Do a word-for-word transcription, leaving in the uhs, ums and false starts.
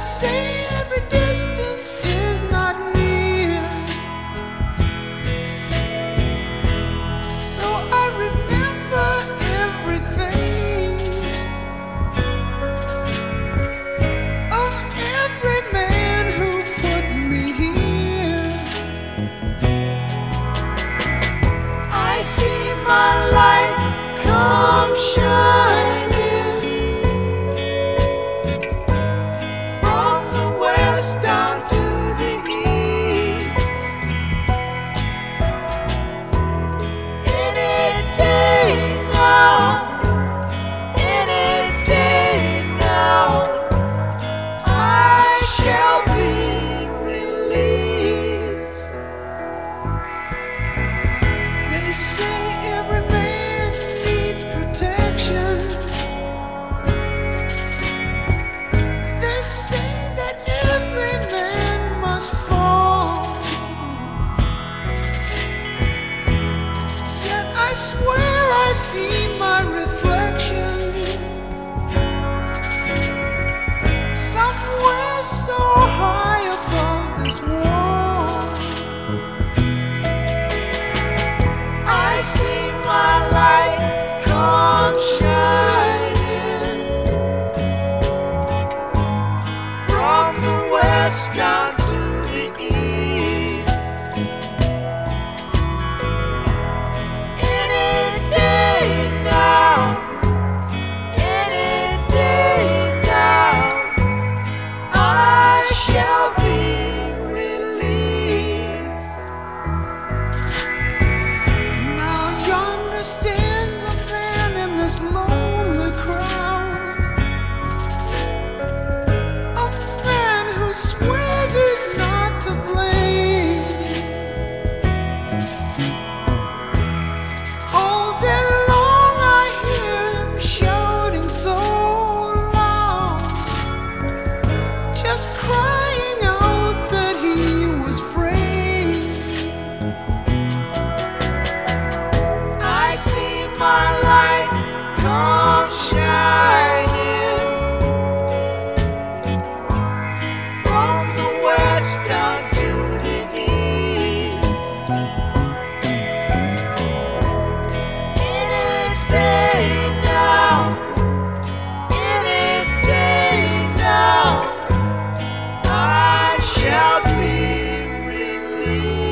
say every distance is not near, so I remember every face of every man who put me here. I see my light come shining from the west down to the east. Any day now, any day now, I shall be released. They say every man needs protection. They say that every man must fall. Yet I swear I see my reflection somewhere so high above this wall. I see my light come shining from the west down to the east. Any day now, any day now, I shall be released. Now yonder stands a man in this lonely crowd, a man who swears he's not to blame. All day long I hear him shouting so loud, just crying out that he was free. I see my light come shining from the west down to the east. Any day now, any day now, I shall be released.